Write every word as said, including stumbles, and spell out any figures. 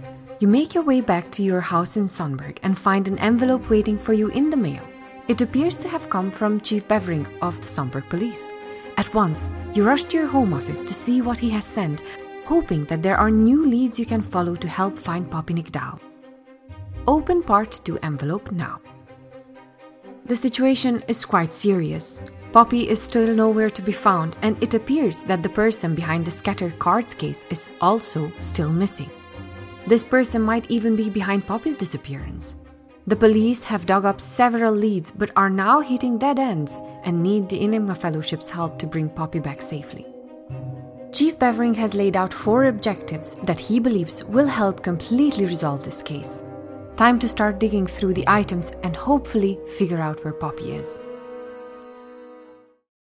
You make your way back to your house in Sonberg and find an envelope waiting for you in the mail. It appears to have come from Chief Bevering of the Sonberg police. At once, you rush to your home office to see what he has sent, hoping that there are new leads you can follow to help find Poppy Nickdow. Open Part two envelope now. The situation is quite serious. Poppy is still nowhere to be found, and it appears that the person behind the scattered cards case is also still missing. This person might even be behind Poppy's disappearance. The police have dug up several leads but are now hitting dead ends and need the Enigma Fellowship's help to bring Poppy back safely. Chief Bevering has laid out four objectives that he believes will help completely resolve this case. Time to start digging through the items and hopefully figure out where Poppy is.